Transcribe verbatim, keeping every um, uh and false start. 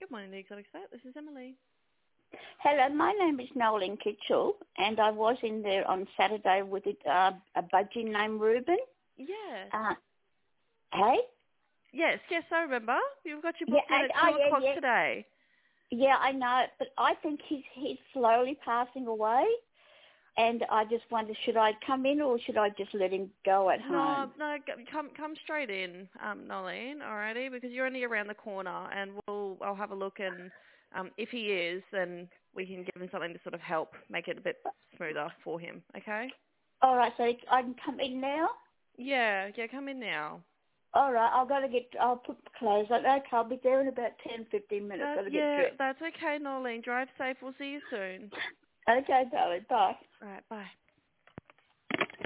Good morning, the Exotic State. This is Emily. Hello, my name is Nolan Kitchell, and I was in there on Saturday with a, uh, a budgie named Ruben. Yeah. Uh, hey? Yes, yes, I remember. You've got your Yeah, booked in and, at oh, two yeah, o'clock yeah. today. Yeah, I know, but I think he's he's slowly passing away, and I just wonder, should I come in or should I just let him go at No, home? no, g- come come straight in, um, Nolene, alrighty, because you're only around the corner, and we'll I'll have a look, and um, if he is, then we can give him something to sort of help make it a bit smoother for him. Okay? All right, so I can come in now? Yeah, yeah, come in now. All right, I've got to get, I'll put the clothes on. Okay, I'll be there in about ten, fifteen minutes. That, Got to get yeah, dressed. that's okay, Nolene. Drive safe. We'll see you soon. Okay, darling, bye. All right, bye.